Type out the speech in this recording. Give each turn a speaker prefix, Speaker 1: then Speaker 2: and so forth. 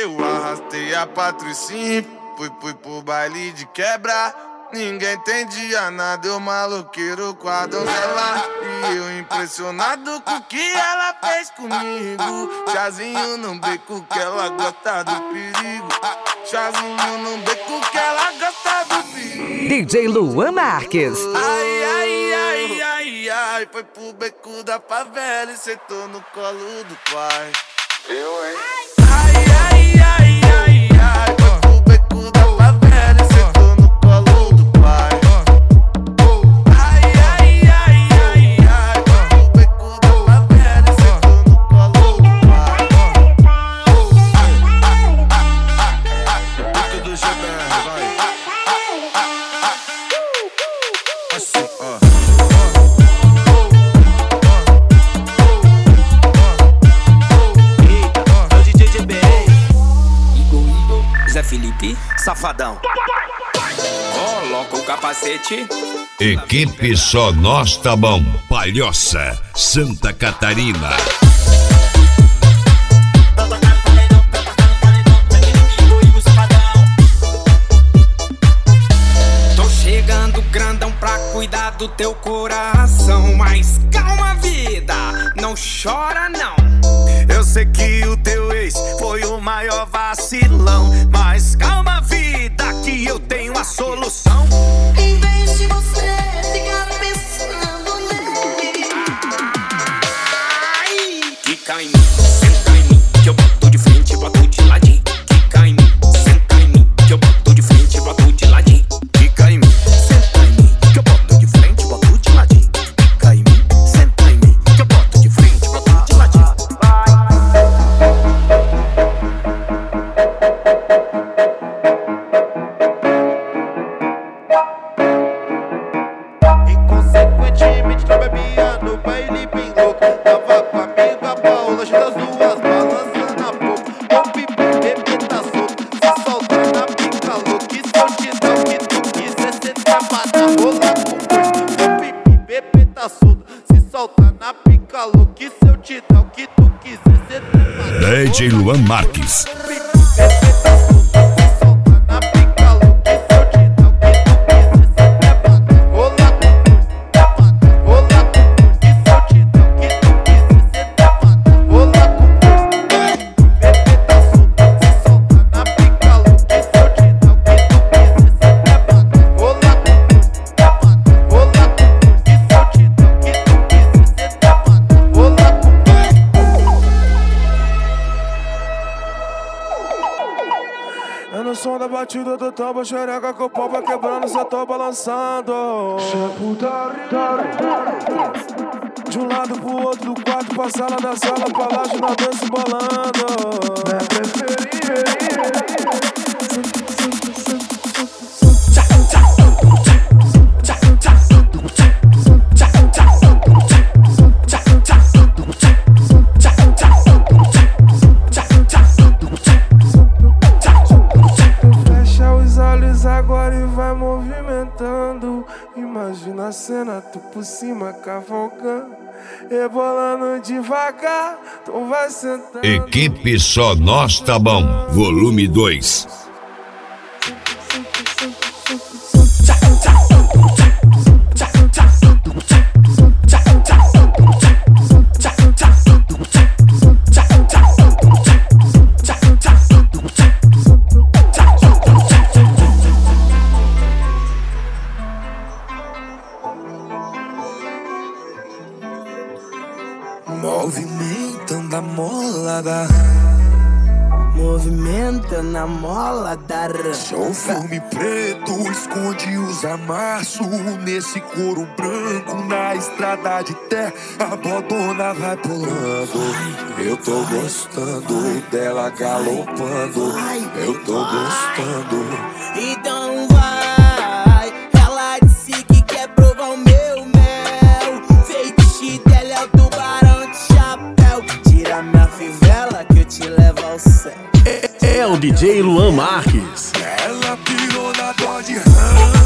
Speaker 1: Eu arrastei a Patricinha, fui pro baile de quebra. Ninguém entendia nada, eu maloqueiro com a donzela. E eu impressionado com o que ela fez comigo. Chazinho no beco que ela gosta do perigo. Chazinho no beco que ela gosta do perigo.
Speaker 2: DJ Luan Marques.
Speaker 1: Ai, ai, ai, ai, ai. Foi pro beco da favela e sentou no colo do pai.
Speaker 3: Eu, hein?
Speaker 1: Ai, ai, ai, ai, ai. Foi pro beco da favela e sentou no colo do pai. Ai, ai, ai, ai, ai. Foi pro beco da favela e sentou no colo do pai. Beco do GBR, vai. Assim, ó.
Speaker 4: Zé Felipe, safadão. Coloca o capacete.
Speaker 5: Equipe Só Nós Tá Bom, Palhoça, Santa Catarina.
Speaker 4: Tô chegando grandão pra cuidar do teu coração. Mas calma, vida, não chora não.
Speaker 6: Eu sei que o teu ex foi o maior vacilão, mas calma, vida, que eu tenho a solução.
Speaker 7: Em vez de você ficar pensando nele,
Speaker 4: Quica em mim, senta em mim, que eu boto de frente e boto de ladinho. Quica em mim, senta em mim, que eu boto de frente e boto de ladinho.
Speaker 6: Fica em mim, senta em mim, que eu boto de frente, boto de ladinho. Fica em mim, senta em mim, que eu boto de frente, boto de ladinho. Inconsequentemente não bebia no baile bem louco. Tava com a amiga Paula, das duas balançando a boca. O pipi, bebê tá solto, se soltar na pica louca. Que se eu te dar o que tu quiser, cê trava na rola com força. O pipi, bebê tá solto, se soltar na pica louca. Que se eu te dar o que tu quiser, cê trava na rola.
Speaker 5: DJ Luan Marques.
Speaker 8: É no som da batida do tambo, xereca com o pau vai quebrando, cê tô balançando. De um lado pro outro do quarto, pra sala da sala, pra lá de nós dois se bolando. É preferir. Agora e vai movimentando. Imagina a cena, tu por cima cavalgando, rebolando devagar, tu vai sentando.
Speaker 5: Equipe Só Nós Tá Bom, volume 2.
Speaker 6: Movimentando a mola da
Speaker 4: Movimentando a mola da
Speaker 6: Sou filme preto, esconde os amassos. Nesse couro branco, na estrada de terra, a bodona vai pulando. Eu tô gostando dela galopando. Eu tô gostando.
Speaker 4: Então vai, ela disse que quer provar o meu mel. Feitiço dela é o tubarão de chapéu. Tira minha fivela que eu te levo ao céu.
Speaker 9: É o DJ Luan Marques.
Speaker 6: Ela pirou na Dodge Ram.